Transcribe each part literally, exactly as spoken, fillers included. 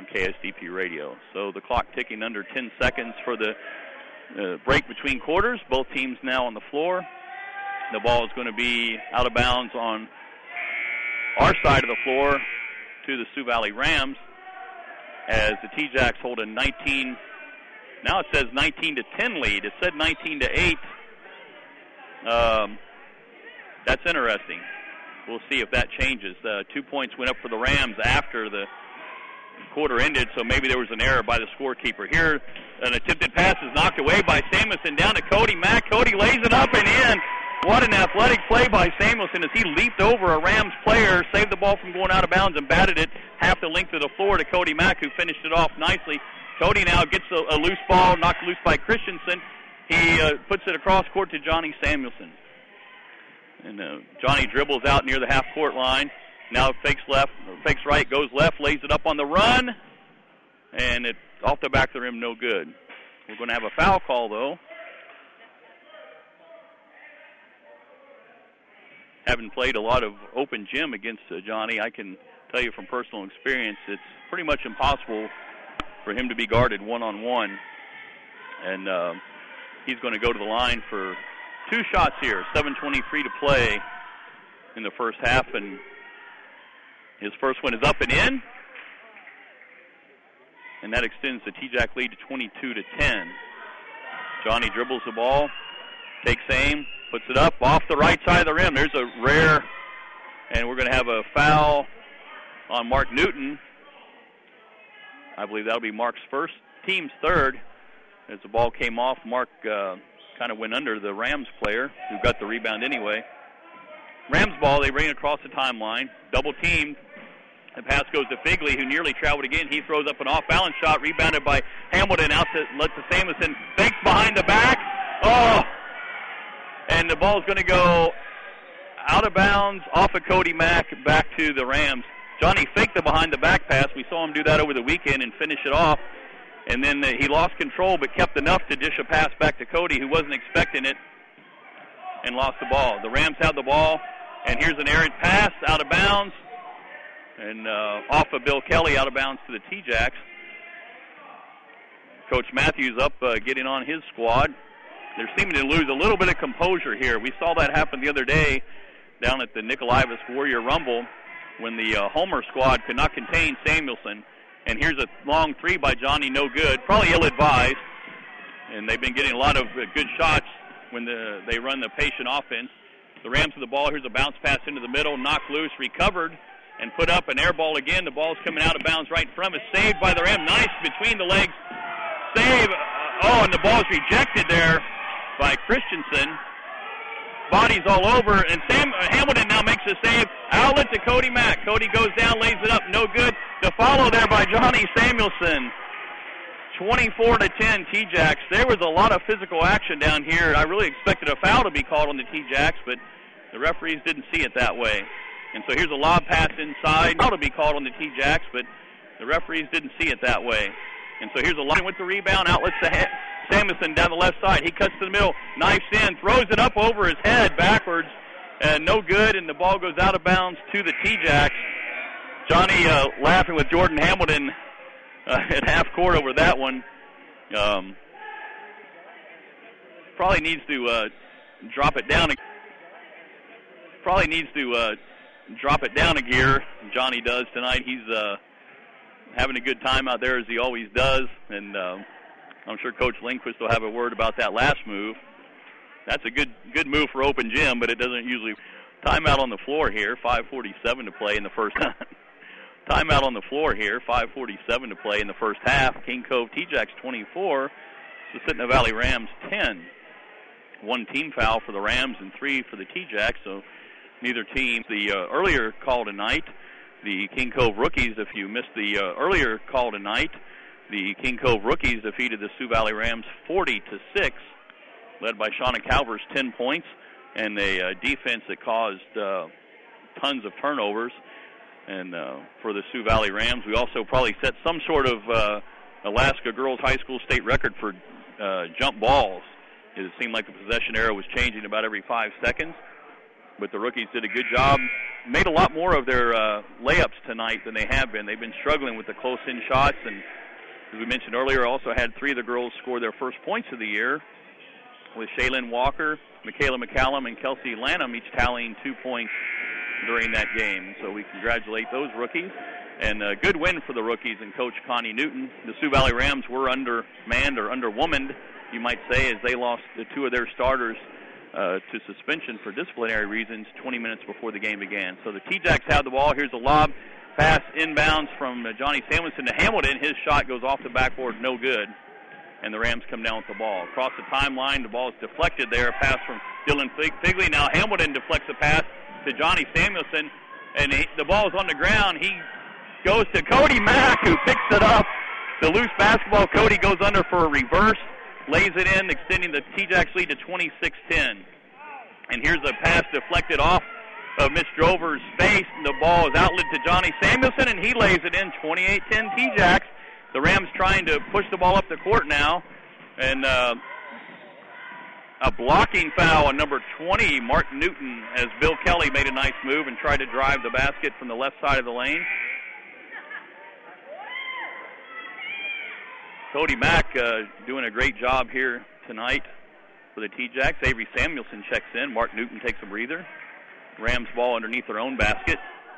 on K S D P Radio. So the clock ticking under ten seconds for the uh, break between quarters. Both teams now on the floor. The ball is going to be out of bounds on our side of the floor to the Sioux Valley Rams as the T-Jacks hold a nineteen. Now it says nineteen to ten lead. It said nineteen to eight. Um, that's interesting. We'll see if that changes. Uh, two points went up for the Rams after the quarter ended, so maybe there was an error by the scorekeeper. Here, an attempted pass is knocked away by Samuelson down to Cody Mack. Cody lays it up and in. What an athletic play by Samuelson as he leaped over a Rams player, saved the ball from going out of bounds, and batted it half the length of the floor to Cody Mack, who finished it off nicely. Cody now gets a, a loose ball, knocked loose by Christensen. He uh, puts it across court to Johnny Samuelson. And uh, Johnny dribbles out near the half-court line. Now fakes left, fakes right, goes left, lays it up on the run, and it's off the back of the rim, no good. We're going to have a foul call, though. Having played a lot of open gym against uh, Johnny, I can tell you from personal experience, it's pretty much impossible for him to be guarded one-on-one. And uh, he's going to go to the line for two shots here, seven twenty-three to play in the first half, and his first one is up and in, and that extends the T-Jack lead to twenty-two to ten. Johnny dribbles the ball, takes aim, puts it up off the right side of the rim. There's a rare, and we're going to have a foul on Mark Newton. I believe that'll be Mark's first, team's third. As the ball came off, Mark uh, kind of went under the Rams player, who got the rebound anyway. Rams ball, they bring it across the timeline. Double teamed. The pass goes to Figley, who nearly traveled again. He throws up an off-balance shot, rebounded by Hamilton. Out to, lets to Samuelson. Fakes behind the back. Oh! And the ball's going to go out of bounds, off of Cody Mack, back to the Rams. Johnny faked the behind-the-back pass. We saw him do that over the weekend and finish it off. And then he lost control but kept enough to dish a pass back to Cody, who wasn't expecting it, and lost the ball. The Rams have the ball, and here's an errant pass out of bounds, and uh, off of Bill Kelly, out of bounds to the T-Jacks. Coach Matthews up uh, getting on his squad. They're seeming to lose a little bit of composure here. We saw that happen the other day down at the Nicolaivis Warrior Rumble when the uh, Homer squad could not contain Samuelson. And here's a long three by Johnny, no good. Probably ill-advised. And they've been getting a lot of uh, good shots when the, they run the patient offense. The Rams with the ball. Here's a bounce pass into the middle, knocked loose, recovered, and put up an air ball again. The ball's coming out of bounds right in front. It's saved by the Rams. Nice between the legs. Save. Uh, oh, and the ball's rejected there by Christensen. Bodies all over, and Sam uh, Hamilton now makes a save. Outlet to Cody Mack. Cody goes down, lays it up, no good. The follow there by Johnny Samuelson. twenty-four to ten T-Jacks. There was a lot of physical action down here. I really expected a foul to be called on the T-Jacks, but the referees didn't see it that way. And so here's a lob pass inside. Foul to be called on the T-Jacks, but the referees didn't see it that way. And so here's a line with the rebound. Outlets to ha- Samuelson down the left side. He cuts to the middle, knifes in, throws it up over his head backwards, and no good, and the ball goes out of bounds to the T-Jacks. Johnny uh, laughing with Jordan Hamilton uh, at half court over that one. Um, probably needs to uh, drop it down. A, probably needs to uh, drop it down a gear. Johnny does tonight. He's uh, having a good time out there as he always does, and uh, I'm sure Coach Lindquist will have a word about that last move. That's a good good move for open gym, but it doesn't usually. Timeout on the floor here, five forty-seven to play in the first half. Timeout on the floor here, five forty-seven to play in the first half. King Cove T-Jacks twenty-four, Susitna Valley Rams ten. One team foul for the Rams and three for the T-Jacks, so neither team. The uh, earlier call tonight, the King Cove Rookies, if you missed the uh, earlier call tonight, the King Cove Rookies defeated the Sioux Valley Rams forty to six, led by Shauna Calvers, ten points, and a uh, defense that caused uh, tons of turnovers. And uh, for the Sioux Valley Rams, we also probably set some sort of uh, Alaska Girls High School state record for uh, jump balls. It seemed like the possession arrow was changing about every five seconds. but the rookies did a good job. Made a lot more of their uh, layups tonight than they have been. They've been struggling with the close-in shots, and as we mentioned earlier, also had three of the girls score their first points of the year, with Shaylin Walker, Michaela McCallum, and Kelsey Lanham each tallying two points during that game. So we congratulate those rookies. And a good win for the rookies and Coach Connie Newton. The Sioux Valley Rams were undermanned or underwomaned, you might say, as they lost the two of their starters uh, to suspension for disciplinary reasons twenty minutes before the game began. So the T-Jacks have the ball. Here's a lob pass inbounds from uh, Johnny Samuelson to Hamilton. His shot goes off the backboard, no good. And the Rams come down with the ball. Across the timeline, the ball is deflected there. A pass from Dylan Figley. Now Hamilton deflects a pass to Johnny Samuelson, and he, the ball is on the ground. He goes to Cody Mack, who picks it up. The loose basketball, Cody goes under for a reverse, lays it in, extending the T-Jacks lead to twenty-six ten. And here's a pass deflected off of Mitch Drover's face, and the ball is outlet to Johnny Samuelson, and he lays it in, twenty-eight ten T-Jacks. The Rams trying to push the ball up the court now, and uh, a blocking foul on number twenty, Mark Newton, as Bill Kelly made a nice move and tried to drive the basket from the left side of the lane. Cody Mack uh, doing a great job here tonight for the T-Jacks. Avery Samuelson checks in. Mark Newton takes a breather. Rams ball underneath their own basket.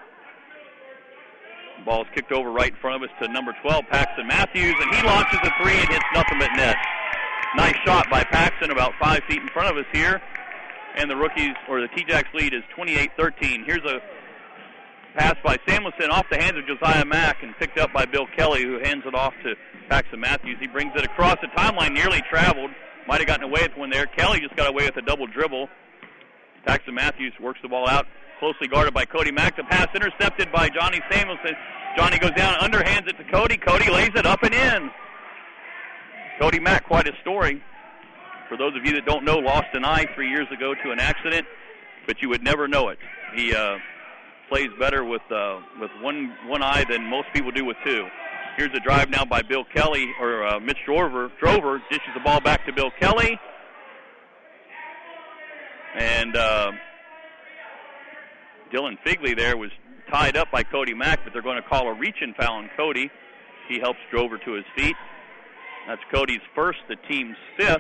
Ball is kicked over right in front of us to number twelve, Paxton Matthews, and he launches a three and hits nothing but net. Nice shot by Paxton, about five feet in front of us here. And the rookies, or the T-Jacks lead is twenty-eight thirteen. Here's a pass by Samuelson off the hands of Josiah Mack and picked up by Bill Kelly, who hands it off to Paxton Matthews. He brings it across the timeline, nearly traveled. Might have gotten away with one there. Kelly just got away with a double dribble. Paxton Matthews works the ball out, closely guarded by Cody Mack. The pass intercepted by Johnny Samuelson. Johnny goes down, underhands it to Cody. Cody lays it up and in. Cody Mack, quite a story. For those of you that don't know, lost an eye three years ago to an accident, but you would never know it. He uh, plays better with uh, with one one eye than most people do with two. Here's a drive now by Bill Kelly, or uh, Mitch Drover. Drover dishes the ball back to Bill Kelly. And uh, Dylan Figley there was tied up by Cody Mack, but they're going to call a reach-in foul on Cody. He helps Drover to his feet. That's Cody's first, the team's fifth.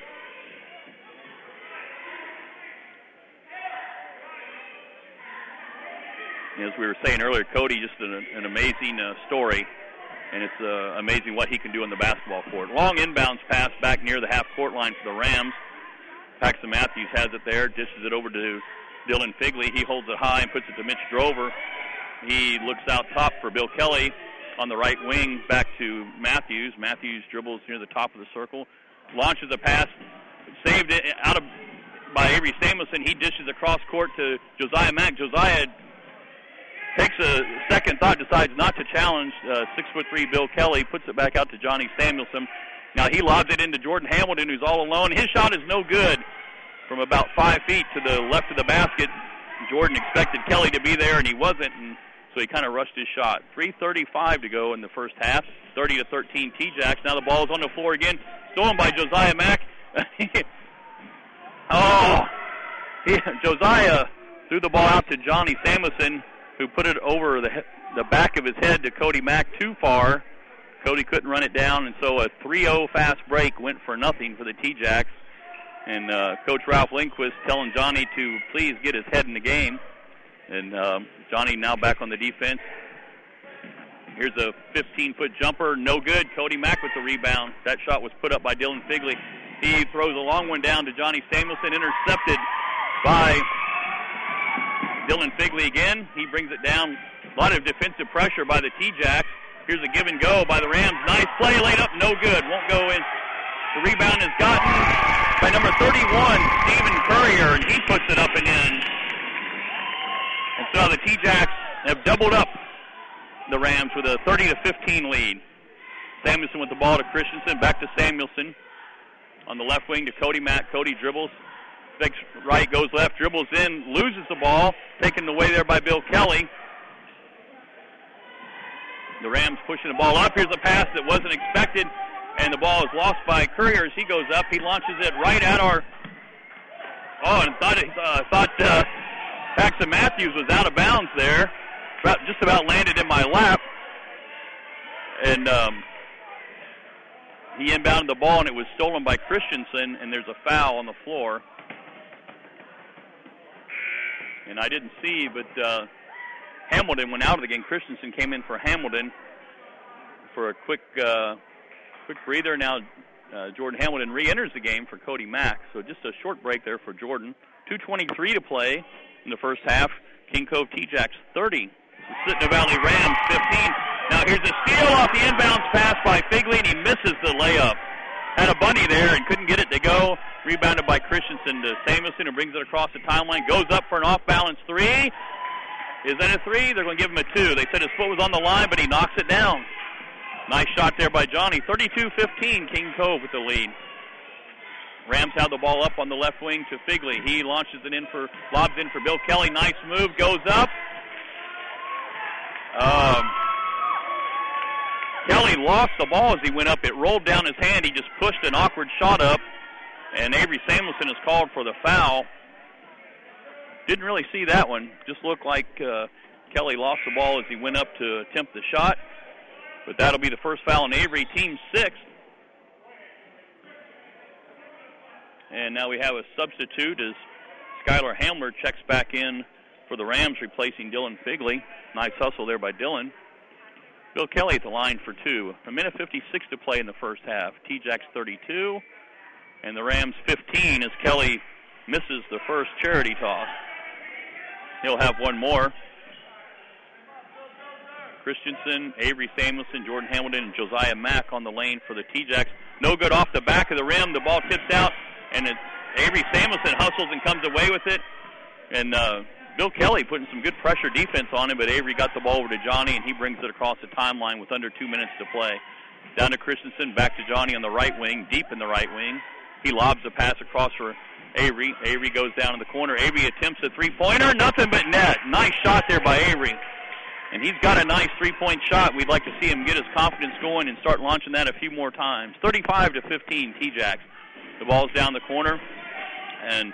As we were saying earlier, Cody, just an, an amazing uh, story, and it's uh, amazing what he can do on the basketball court. Long inbounds pass back near the half-court line for the Rams. Paxton Matthews has it there, dishes it over to Dylan Figley. He holds it high and puts it to Mitch Drover. He looks out top for Bill Kelly on the right wing, back to Matthews. Matthews dribbles near the top of the circle, launches a pass, saved it out of by Avery Samuelson. He dishes across court to Josiah Mack. Josiah takes a second thought, decides not to challenge uh, six foot three Bill Kelly, puts it back out to Johnny Samuelson. Now he lobs it into Jordan Hamilton, who's all alone. His shot is no good from about five feet to the left of the basket. Jordan expected Kelly to be there, and he wasn't, and so he kind of rushed his shot. three thirty-five to go in the first half, thirty to thirteen T-Jacks. Now the ball is on the floor again, stolen by Josiah Mack. oh, he, Josiah threw the ball out to Johnny Samuelson, who put it over the the back of his head to Cody Mack too far. Cody couldn't run it down, and so a three oh fast break went for nothing for the T-Jacks. And uh, Coach Ralph Lindquist telling Johnny to please get his head in the game. And um, Johnny now back on the defense. Here's a fifteen-foot jumper, no good. Cody Mack with the rebound. That shot was put up by Dylan Figley. He throws a long one down to Johnny Samuelson, intercepted by Dylan Figley again. He brings it down. A lot of defensive pressure by the T-Jacks. Here's a give and go by the Rams. Nice play, laid up, no good. Won't go in. The rebound is gotten by number thirty-one, Stephen Courier, and he puts it up and in. And so the T-Jacks have doubled up the Rams with a thirty to fifteen lead. Samuelson with the ball to Christensen, back to Samuelson. On the left wing to Cody Mack. Cody dribbles, fakes right, goes left, dribbles in, loses the ball, taken away there by Bill Kelly. The Rams pushing the ball up. Here's a pass that wasn't expected, and the ball is lost by Courier as he goes up. He launches it right at our... Oh, and thought, uh, thought uh, Paxton Matthews was out of bounds there. About, just about landed in my lap. And um, he inbounded the ball, and it was stolen by Christensen, and there's a foul on the floor. And I didn't see, but uh, Hamilton went out of the game. Christensen came in for Hamilton for a quick uh, quick breather. Now uh, Jordan Hamilton re-enters the game for Cody Mack. So just a short break there for Jordan. two twenty-three to play in the first half. King Cove T-Jacks thirty. The Sitna Valley Rams fifteen. Now here's a steal off the inbounds pass by Figley, and he misses the layup. Had a bunny there and couldn't get it to go. Rebounded by Christensen to Samuelson, who brings it across the timeline. Goes up for an off-balance three. Is that a three? They're going to give him a two. They said his foot was on the line, but he knocks it down. Nice shot there by Johnny. thirty-two fifteen, King Cove with the lead. Rams have the ball up on the left wing to Figley. He launches it in for, lobs in for Bill Kelly. Nice move, goes up. Um, Kelly lost the ball as he went up. It rolled down his hand. He just pushed an awkward shot up, and Avery Samuelson is called for the foul. Didn't really see that one. Just looked like uh, Kelly lost the ball as he went up to attempt the shot. But that'll be the first foul on Avery, team sixth. And now we have a substitute as Skylar Hamler checks back in for the Rams, replacing Dylan Figley. Nice hustle there by Dylan. Bill Kelly at the line for two. A minute fifty-six to play in the first half. T-Jacks thirty-two, and the Rams fifteen as Kelly misses the first charity toss. He'll have one more. Christensen, Avery Samuelson, Jordan Hamilton, and Josiah Mack on the lane for the T-Jacks. No good off the back of the rim. The ball tips out, and it, Avery Samuelson hustles and comes away with it. And uh, Bill Kelly putting some good pressure defense on him, but Avery got the ball over to Johnny, and he brings it across the timeline with under two minutes to play. Down to Christensen, back to Johnny on the right wing, deep in the right wing. He lobs the pass across for Avery. Avery goes down in the corner. Avery attempts a three-pointer, nothing but net. Nice shot there by Avery. And he's got a nice three-point shot. We'd like to see him get his confidence going and start launching that a few more times. thirty-five to fifteen, T-Jacks. The ball's down the corner, and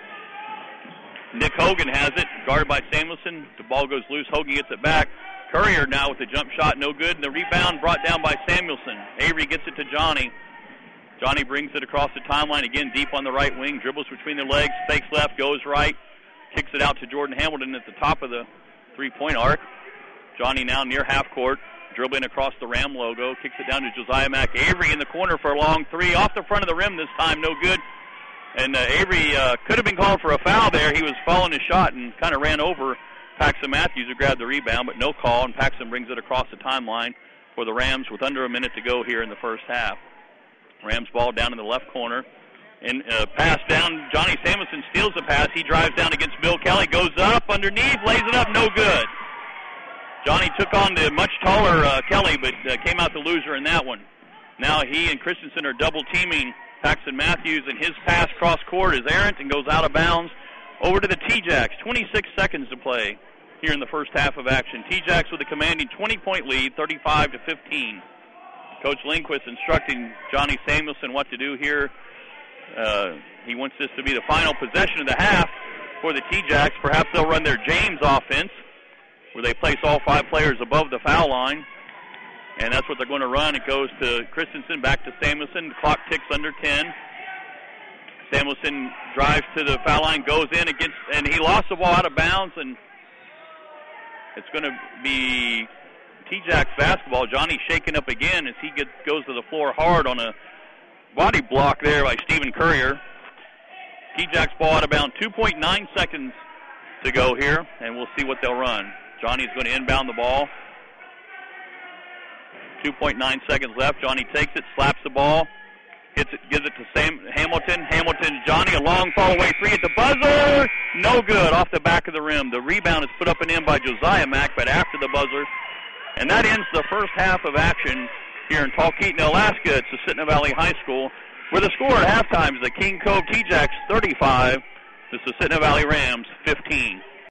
Nick Hogan has it, guarded by Samuelson. The ball goes loose. Hogan gets it back. Courier now with the jump shot, no good. And the rebound brought down by Samuelson. Avery gets it to Johnny. Johnny brings it across the timeline, again deep on the right wing, dribbles between the legs, fakes left, goes right, kicks it out to Jordan Hamilton at the top of the three-point arc. Johnny now near half court, dribbling across the Ram logo, kicks it down to Josiah Mack. Avery in the corner for a long three, off the front of the rim this time, no good. And uh, Avery uh, could have been called for a foul there. He was following his shot and kind of ran over Paxton Matthews, who grabbed the rebound, but no call, and Paxton brings it across the timeline for the Rams with under a minute to go here in the first half. Rams ball down in the left corner. And uh, pass down, Johnny Samuelson steals the pass. He drives down against Bill Kelly, goes up underneath, lays it up, no good. Johnny took on the much taller uh, Kelly, but uh, came out the loser in that one. Now he and Christensen are double-teaming Paxton Matthews, and his pass cross-court is errant and goes out of bounds over to the T-Jacks. twenty-six seconds to play here in the first half of action. T-Jacks with a commanding twenty-point lead, thirty-five to fifteen. Coach Lindquist instructing Johnny Samuelson what to do here. Uh, he wants this to be the final possession of the half for the T-Jacks. Perhaps they'll run their James offense, where they place all five players above the foul line. And that's what they're going to run. It goes to Christensen, back to Samuelson. The clock ticks under ten. Samuelson drives to the foul line, goes in against, and he lost the ball out of bounds, and it's going to be T-Jacks basketball. Johnny shaken up again as he gets, goes to the floor hard on a body block there by Stephen Courier. T-Jacks ball out of bounds. two point nine seconds to go here, and we'll see what they'll run. Johnny's going to inbound the ball. two point nine seconds left. Johnny takes it, slaps the ball, hits it, gives it to Sam Hamilton. Hamilton, Johnny, a long fall-away three at the buzzer. No good, off the back of the rim. The rebound is put up and in by Josiah Mack, but after the buzzer. And that ends the first half of action here in Talkeetna, Alaska. It's the Sitna Valley High School, where the score at halftime is the King Cove T-Jacks thirty-five. This is the Sitna Valley Rams fifteen.